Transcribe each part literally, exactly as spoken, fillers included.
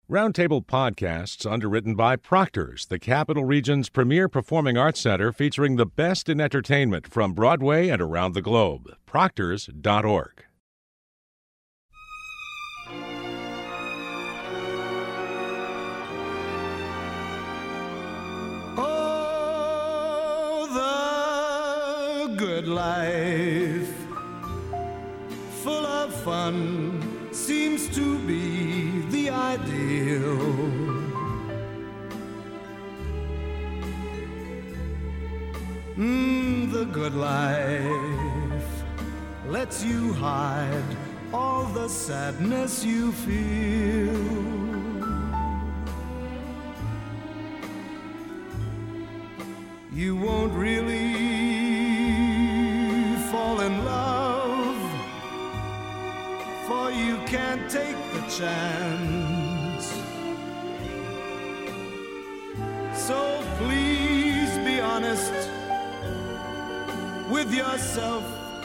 Roundtable Podcasts, underwritten by Proctor's, the Capital Region's premier performing arts center featuring the best in entertainment from Broadway and around the globe. Proctors dot org. Oh, the good life, full of fun, seems to be the ideal. Mm, the good life lets you hide all the sadness you feel. You won't really fall in love, for you can't take the chance. So please be honest with yourself.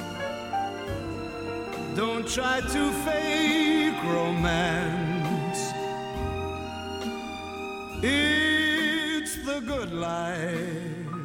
Don't try to fake romance. It's the good life.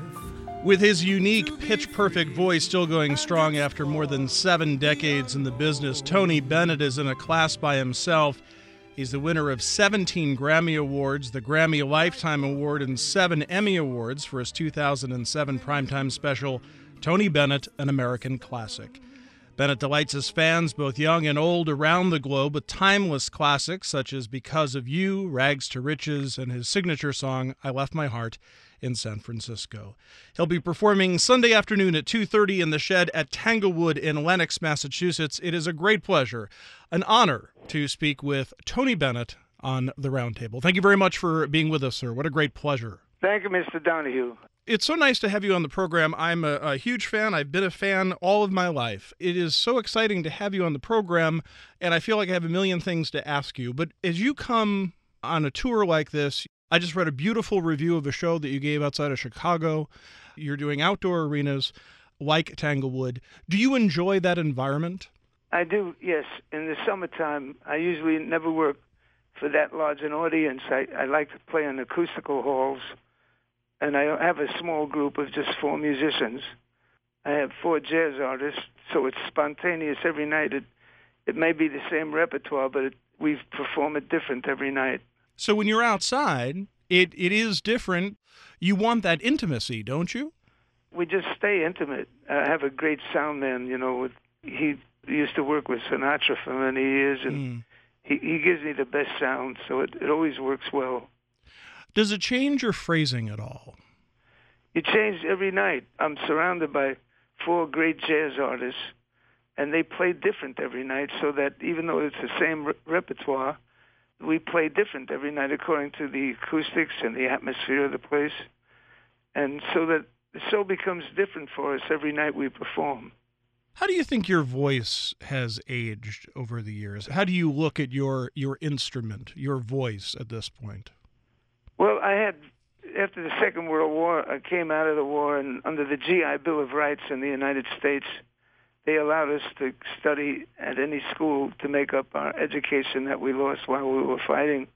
With his unique, pitch-perfect voice still going strong after more than seven decades in the business, Tony Bennett is in a class by himself. He's the winner of seventeen Grammy Awards, the Grammy Lifetime Award, and seven Emmy Awards for his two thousand seven primetime special, Tony Bennett, An American Classic. Bennett delights his fans, both young and old, around the globe with timeless classics such as Because of You, Rags to Riches, and his signature song, I Left My Heart in San Francisco. He'll be performing Sunday afternoon at two thirty in the Shed at Tanglewood in Lenox, Massachusetts. It is a great pleasure, an honor to speak with Tony Bennett on the Roundtable. Thank you very much for being with us, sir. What a great pleasure. Thank you, Mister Donahue. It's so nice to have you on the program. I'm a, a huge fan. I've been a fan all of my life. It is so exciting to have you on the program, and I feel like I have a million things to ask you. But as you come on a tour like this, I just read a beautiful review of a show that you gave outside of Chicago. You're doing outdoor arenas like Tanglewood. Do you enjoy that environment? I do, yes. In the summertime, I usually never work for that large an audience. I, I like to play in acoustical halls, and I have a small group of just four musicians. I have four jazz artists, so it's spontaneous every night. It, it may be the same repertoire, but it, we perform it different every night. So when you're outside, it, it is different. You want that intimacy, don't you? We just stay intimate. I have a great sound man, you know. With, he used to work with Sinatra for many years, and mm. he, he gives me the best sound, so it, it always works well. Does it change your phrasing at all? It changes every night. I'm surrounded by four great jazz artists, and they play different every night, so that even though it's the same re- repertoire, we play different every night according to the acoustics and the atmosphere of the place. And so that the show becomes different for us every night we perform. How do you think your voice has aged over the years? How do you look at your, your instrument, your voice at this point? Well, I had, after the Second World War, I came out of the war, and under the G I Bill of Rights in the United States, they allowed us to study at any school to make up our education that we lost while we were fighting.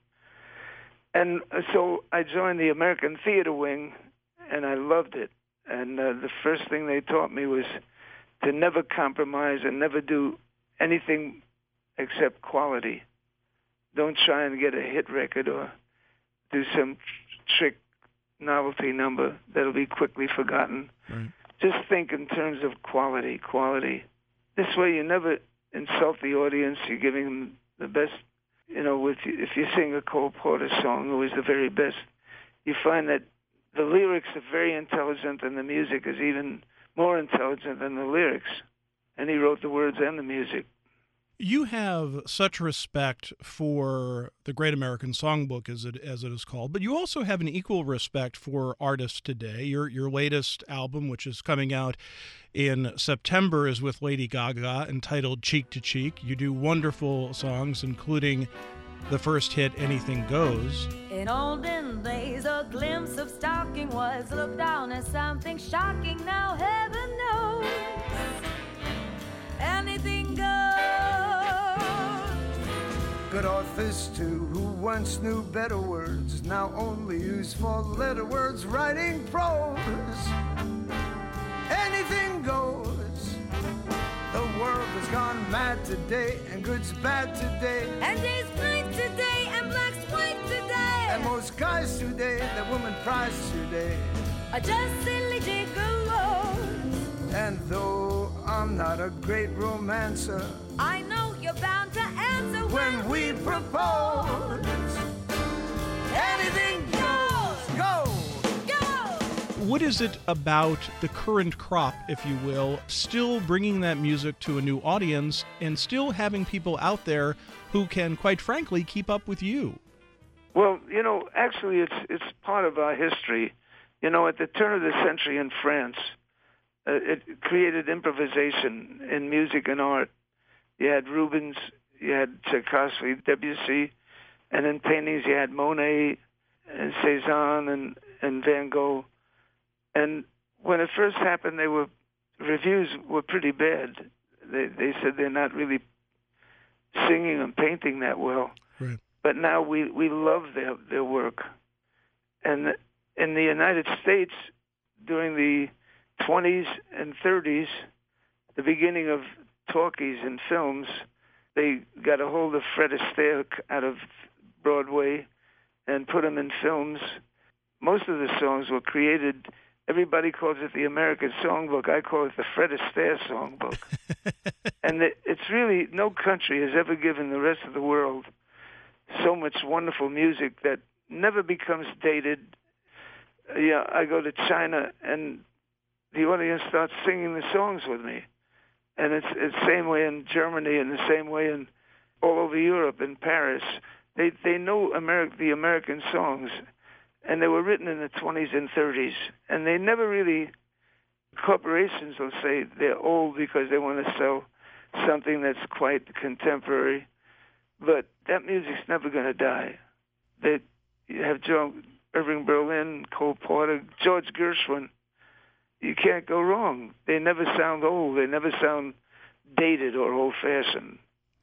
And so I joined the American Theater Wing, and I loved it. And uh, the first thing they taught me was to never compromise and never do anything except quality. Don't try and get a hit record or do some trick novelty number that'll be quickly forgotten. Right. Just think in terms of quality, quality. This way you never insult the audience. You're giving them the best. You know, with, if you sing a Cole Porter song, who is the very best, you find that the lyrics are very intelligent and the music is even more intelligent than the lyrics. And he wrote the words and the music. You have such respect for the Great American Songbook, as it as it is called, but you also have an equal respect for artists today. Your your latest album, which is coming out in September, is with Lady Gaga, entitled Cheek to Cheek. You do wonderful songs, including the first hit, Anything Goes. In olden days, a glimpse of stocking was looked down as something shocking. Now heaven knows, anything goes. Good authors too, who once knew better words, now only use four-letter words writing prose. Anything goes. The world has gone mad today, and good's bad today, And day's night today, and black's white today. and most guys today, that woman prize today. Are just silly gigolos. And though I'm not a great romancer, I know you're bound to answer when we propose, anything goes, go! go. What is it about the current crop, if you will, still bringing that music to a new audience and still having people out there who can, quite frankly, keep up with you? Well, you know, actually, it's it's part of our history. You know, at the turn of the century in France, uh, it created improvisation in music and art. You had Rubens, you had Tchaikovsky, Debussy, and in paintings you had Monet and Cézanne and, and Van Gogh. And when it first happened, they were reviews were pretty bad. They they said they're not really singing and painting that well. Right. But now we, we love their, their work. And in the United States, during the twenties and thirties, the beginning of talkies and films, they got a hold of Fred Astaire out of Broadway and put him in films. Most of the songs were created. Everybody calls it the American Songbook. I call it the Fred Astaire Songbook. And it's really, no country has ever given the rest of the world so much wonderful music that never becomes dated. Yeah, I go to China and the audience starts singing the songs with me. And it's it's the same way in Germany and the same way in all over Europe, in Paris. They they know Ameri- the American songs, and they were written in the twenties and thirties. And they never really, corporations will say they're old because they want to sell something that's quite contemporary. But that music's never going to die. They, you have John, Irving Berlin, Cole Porter, George Gershwin. You can't go wrong. They never sound old. They never sound dated or old-fashioned.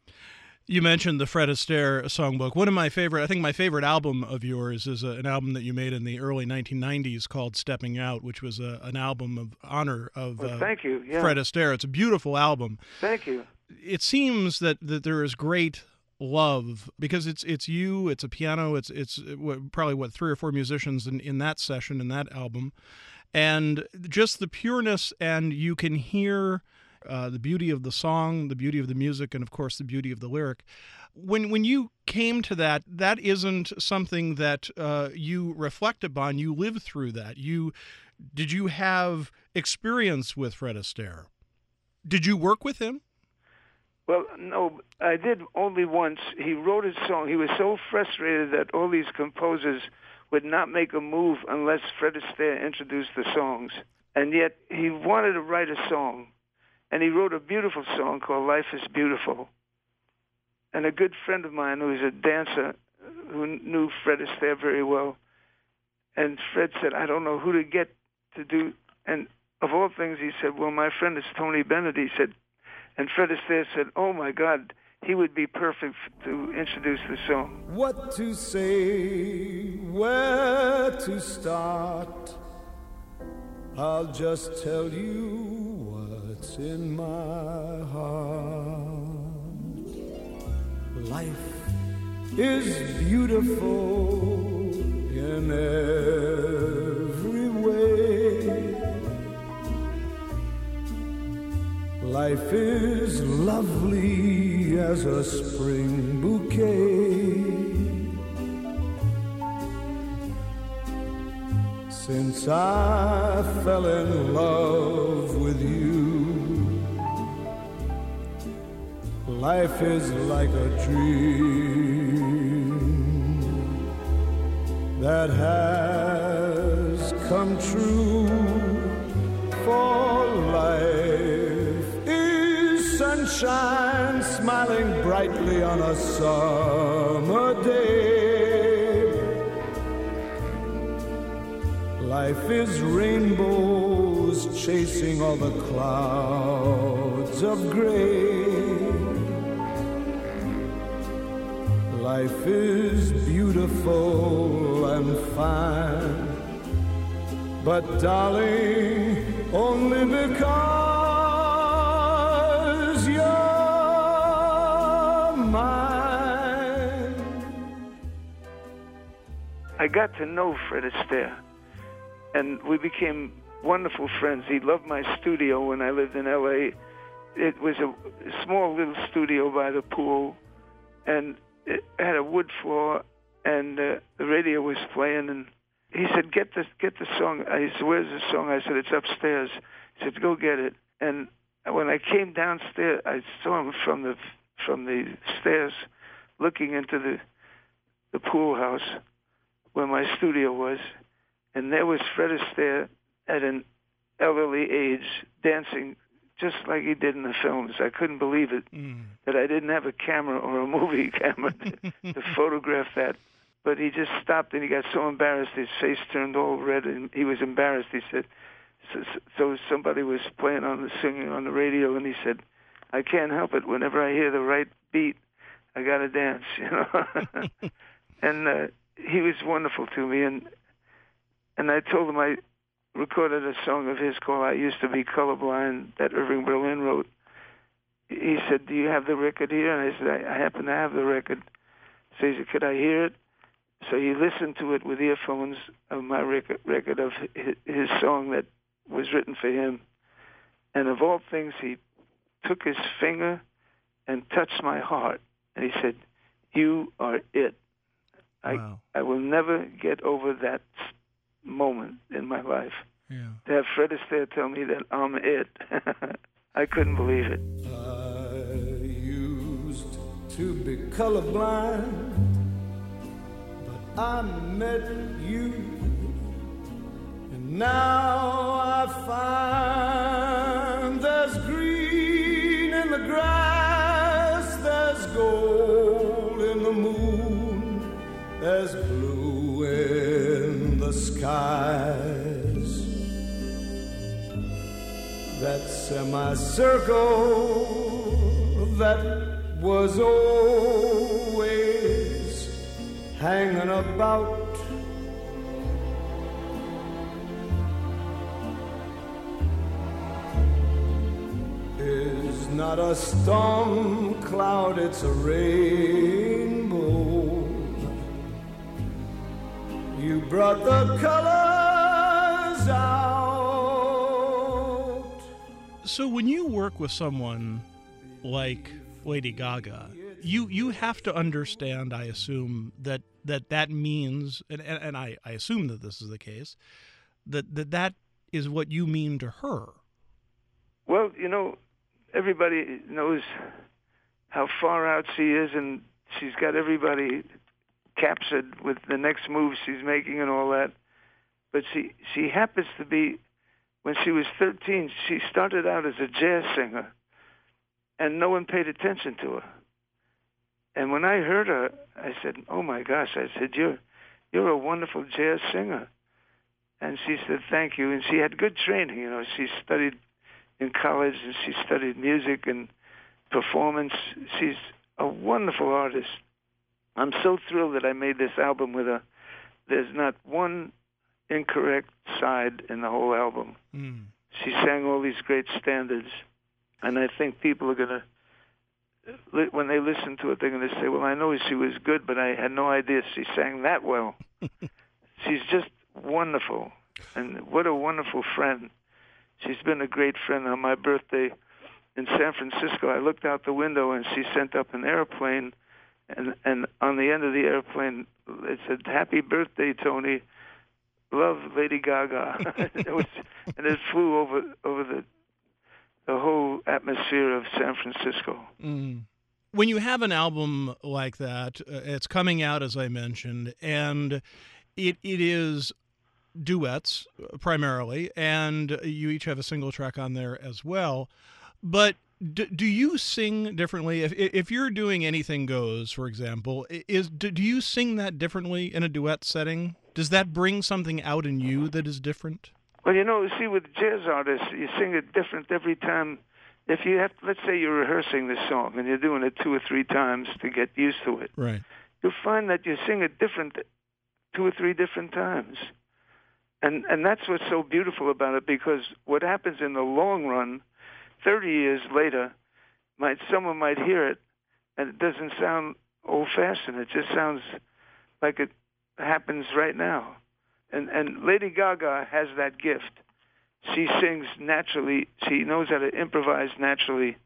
You mentioned the Fred Astaire songbook. One of my favorite, I think my favorite album of yours is a, an album that you made in the early nineteen nineties called Stepping Out, which was a, an album of honor of well, uh, thank you. Yeah. Fred Astaire. It's a beautiful album. Thank you. It seems that, that there is great love because it's it's you, it's a piano, it's it's what, probably what three or four musicians in, in that session, in that album, and just the pureness, and you can hear uh, the beauty of the song, the beauty of the music, and of course the beauty of the lyric. When when you came to that, that isn't something that uh, you reflect upon. You live through that. You did you have experience with Fred Astaire? Did you work with him? Well, no, I did only once. He wrote a song. He was so frustrated that all these composers would not make a move unless Fred Astaire introduced the songs. And yet he wanted to write a song. And he wrote a beautiful song called Life is Beautiful. And a good friend of mine who was a dancer who knew Fred Astaire very well. And Fred said, I don't know who to get to do. And of all things, he said, well, my friend is Tony Bennett. He said, and Fred Astaire said, oh, my God, he would be perfect to introduce the song. What to say, where to start, I'll just tell you what's in my heart. Life is beautiful in every way. Life is lovely as a spring bouquet. Since I fell in love with you, life is like a dream that has come true. For life is sunshine smiling brightly on a summer day. Life is rainbows chasing all the clouds of gray. Life is beautiful and fine, but darling, only because you're mine. I got to know Fred Astaire, and we became wonderful friends. He loved my studio when I lived in L A. It was a small little studio by the pool, and it had a wood floor, and uh, the radio was playing, and he said, get the, get the song. I said, where's the song? I said, it's upstairs. He said, go get it. And when I came downstairs, I saw him from the from the stairs looking into the the pool house where my studio was, and there was Fred Astaire at an elderly age dancing just like he did in the films. I couldn't believe it, mm. that I didn't have a camera or a movie camera to, to photograph that. But he just stopped, and he got so embarrassed, his face turned all red, and he was embarrassed. He said, so, so somebody was playing on the singing on the radio, and he said, I can't help it. Whenever I hear the right beat, I got to dance, you know. And uh, he was wonderful to me, and and I told him I recorded a song of his called I Used to Be Colorblind that Irving Berlin wrote. He said, do you have the record here? And I said, I, I happen to have the record. So he said, could I hear it? So he listened to it with earphones of my record, record of his, his song that was written for him. And of all things, he took his finger and touched my heart. And he said, you are it. Wow. I, I will never get over that moment in my life. Yeah. To have Fred Astaire tell me that I'm it. I couldn't believe it. I used to be colorblind, but I met you, and now I find there's green in the grass, there's gold in the moon, there's blue in the skies. That semicircle that was always hanging about is not a storm cloud, it's a rainbow. You brought the colors out. So when you work with someone like Lady Gaga, you you have to understand, I assume, that that, that means, and, and, and I, I assume that this is the case, that, that that is what you mean to her. Well, you know, everybody knows how far out she is, and she's got everybody captured with the next move she's making and all that. But she, she happens to be, when she was thirteen, she started out as a jazz singer, and no one paid attention to her. And when I heard her, I said, oh my gosh, I said, you're, you're a wonderful jazz singer. And she said, thank you. And she had good training, you know. She studied in college, and she studied music and performance. She's a wonderful artist. I'm so thrilled that I made this album with her. There's not one incorrect side in the whole album. Mm. She sang all these great standards, and I think people are going to, when they listen to it, they're going to say, well, I know she was good, but I had no idea she sang that well. She's just wonderful, and what a wonderful friend. She's been a great friend. On my birthday in San Francisco, I looked out the window, and she sent up an airplane, and, and on the end of the airplane, it said, happy birthday, Tony. Love, Lady Gaga. it was, and it flew over over the the whole atmosphere of San Francisco. Mm. When you have an album like that, uh, it's coming out, as I mentioned, and it it is duets primarily, and you each have a single track on there as well. But do, do you sing differently? If if you're doing Anything Goes, for example, is do, do you sing that differently in a duet setting? Does that bring something out in you that is different? Well, you know, see, with jazz artists, you sing it different every time. If you have, let's say you're rehearsing this song and you're doing it two or three times to get used to it. Right. you'll find that you sing it different, two or three different times. And and that's what's so beautiful about it, because what happens in the long run, thirty years later, might someone might hear it, and it doesn't sound old-fashioned. It just sounds like it happens right now. And and Lady Gaga has that gift. She sings naturally. She knows how to improvise naturally.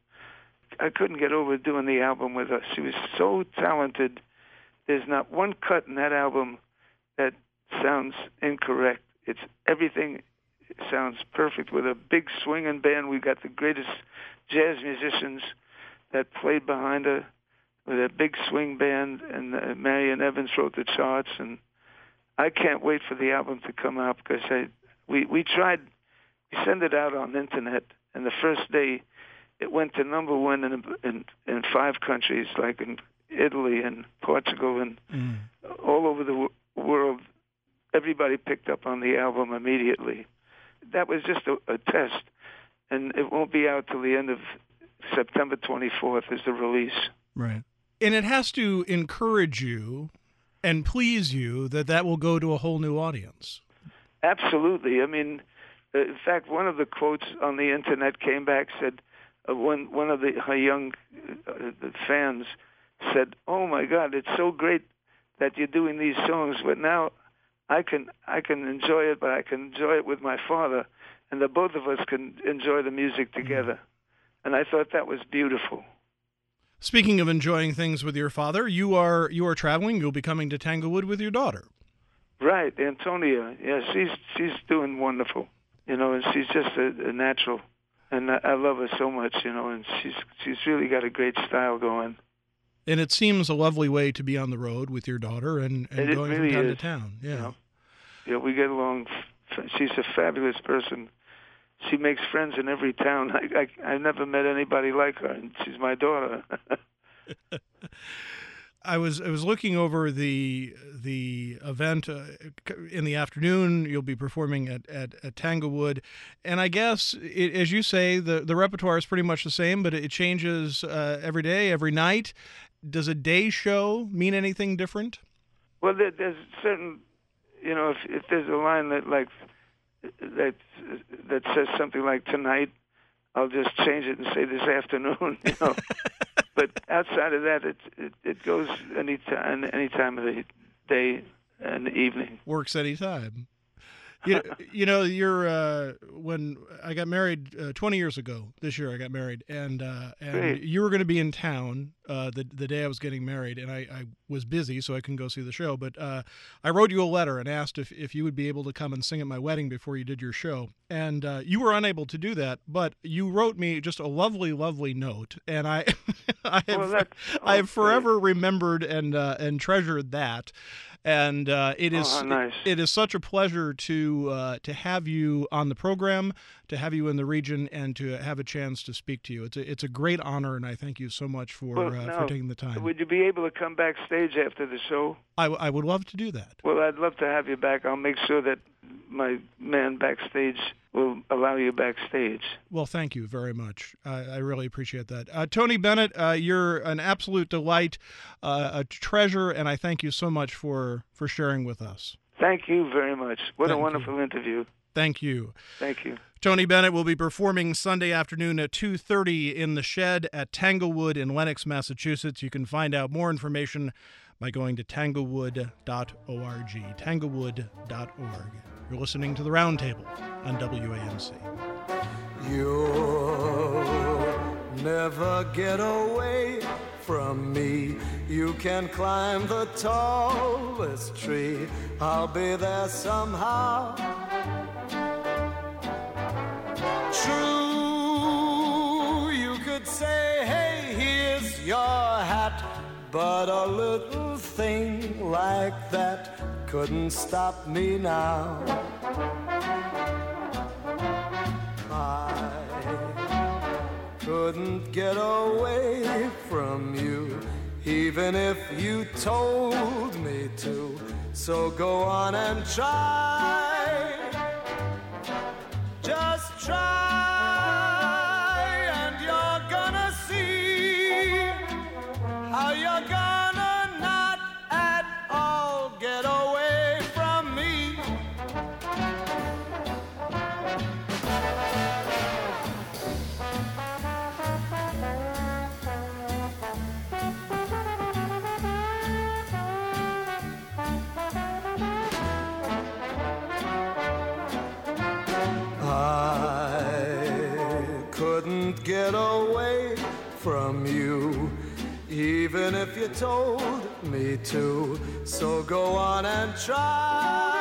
I couldn't get over doing the album with her. She was so talented. There's not one cut in that album that sounds incorrect. It's everything sounds perfect with a big swinging band. We got the greatest jazz musicians that played behind her with a big swing band, and uh, Marian Evans wrote the charts, and I can't wait for the album to come out, because I, we we tried, we sent it out on the internet, and the first day it went to number one in in, in five countries, like in Italy and Portugal and mm. all over the w- world. Everybody picked up on the album immediately. That was just a, a test, and it won't be out till the end of September twenty-fourth is the release. Right. And it has to encourage you and please you that that will go to a whole new audience. Absolutely. I mean, in fact, one of the quotes on the internet came back, said, uh, one, one of the her young uh, fans said, "Oh my God, it's so great that you're doing these songs, but now I can I can enjoy it, but I can enjoy it with my father, and the both of us can enjoy the music together." Mm. And I thought that was beautiful. Speaking of enjoying things with your father, you are you are traveling. You'll be coming to Tanglewood with your daughter. Right, Antonia. Yeah, she's she's doing wonderful. You know, and she's just a, a natural, and I, I love her so much. You know, and she's she's really got a great style going. And it seems a lovely way to be on the road with your daughter and, and it going really from town is. to town. Yeah. You know? Yeah, we get along. She's a fabulous person. She makes friends in every town. I, I, I never met anybody like her, and she's my daughter. I was I was looking over the the event uh, in the afternoon. You'll be performing at, at, at Tanglewood, and I guess, it, as you say, the, the repertoire is pretty much the same, but it changes uh, every day, every night. Does a day show mean anything different? Well, there, there's certain, you know, if, if there's a line that like that that says something like tonight, I'll just change it and say this afternoon. You know, but outside of that, it it, it goes any time, any time of the day and the evening. Works any time. You know, you know, you're uh, when I got married uh, twenty years ago. This year I got married, and uh, and Great. You were going to be in town uh, the the day I was getting married, and I, I was busy, so I couldn't go see the show. But uh, I wrote you a letter and asked if, if you would be able to come and sing at my wedding before you did your show, and uh, you were unable to do that. But you wrote me just a lovely, lovely note, and I I have Well, I have oh, forever remembered and uh, and treasured that. And uh, it is oh, nice. it, it is such a pleasure to uh, to have you on the program, to have you in the region, and to have a chance to speak to you. It's a it's a great honor, and I thank you so much for well, uh, now, for taking the time. Would you be able to come backstage after the show? I, I would love to do that. Well, I'd love to have you back. I'll make sure that my man backstage will allow you backstage. Well, thank you very much. I, I really appreciate that. Uh, Tony Bennett, uh, you're an absolute delight, uh, a treasure, and I thank you so much for, for sharing with us. Thank you very much. What Thank a wonderful you. interview. Thank you. Thank you. Tony Bennett will be performing Sunday afternoon at two thirty in the Shed at Tanglewood in Lenox, Massachusetts. You can find out more information by going to tanglewood dot org, tanglewood dot org. You're listening to The Roundtable on W A M C. You'll never get away from me. You can climb the tallest tree. I'll be there somehow. True, you could say, hey, here's your hat, but a little thing like that couldn't stop me now. I couldn't get away from you, even if you told me to. So go on and try. Just try, and you're gonna see how you're gonna not you, even if you told me to. So go on and try.